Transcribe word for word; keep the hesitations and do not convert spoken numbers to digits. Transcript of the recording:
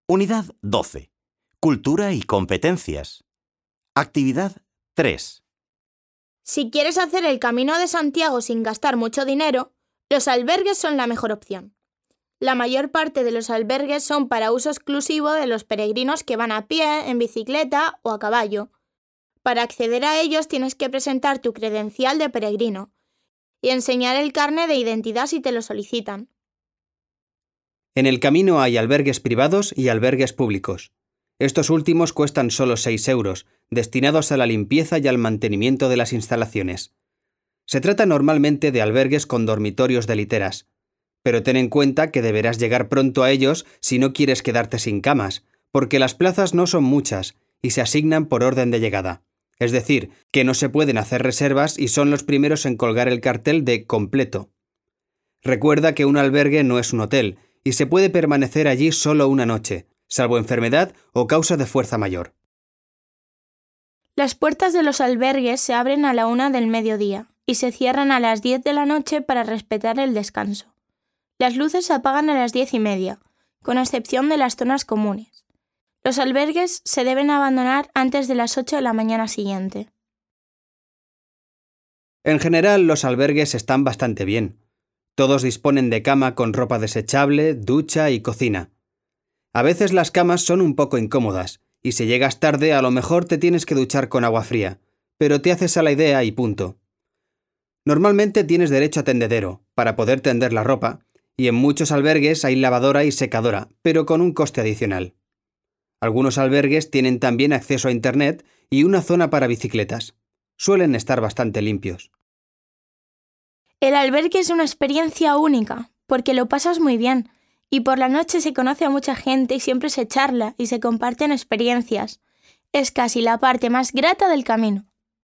Unidad doce. Cultura y competencias. Actividad tres. Si quieres hacer el Camino de Santiago sin gastar mucho dinero, los albergues son la mejor opción. La mayor parte de los albergues son para uso exclusivo de los peregrinos que van a pie, en bicicleta o a caballo. Para acceder a ellos tienes que presentar tu credencial de peregrino y enseñar el carné de identidad si te lo solicitan. En el camino hay albergues privados y albergues públicos. Estos últimos cuestan solo seis euros, destinados a la limpieza y al mantenimiento de las instalaciones. Se trata normalmente de albergues con dormitorios de literas, pero ten en cuenta que deberás llegar pronto a ellos si no quieres quedarte sin camas, porque las plazas no son muchas y se asignan por orden de llegada. Es decir, que no se pueden hacer reservas y son los primeros en colgar el cartel de completo. Recuerda que un albergue no es un hotel y se puede permanecer allí solo una noche, salvo enfermedad o causa de fuerza mayor. Las puertas de los albergues se abren a la una del mediodía y se cierran a las diez de la noche para respetar el descanso. Las luces se apagan a las diez y media, con excepción de las zonas comunes. Los albergues se deben abandonar antes de las ocho de la mañana siguiente. En general, los albergues están bastante bien. Todos disponen de cama con ropa desechable, ducha y cocina. A veces las camas son un poco incómodas, y si llegas tarde a lo mejor te tienes que duchar con agua fría, pero te haces a la idea y punto. Normalmente tienes derecho a tendedero, para poder tender la ropa, y en muchos albergues hay lavadora y secadora, pero con un coste adicional. Algunos albergues tienen también acceso a internet y una zona para bicicletas. Suelen estar bastante limpios. El albergue es una experiencia única, porque lo pasas muy bien, y por la noche se conoce a mucha gente y siempre se charla y se comparten experiencias. Es casi la parte más grata del camino.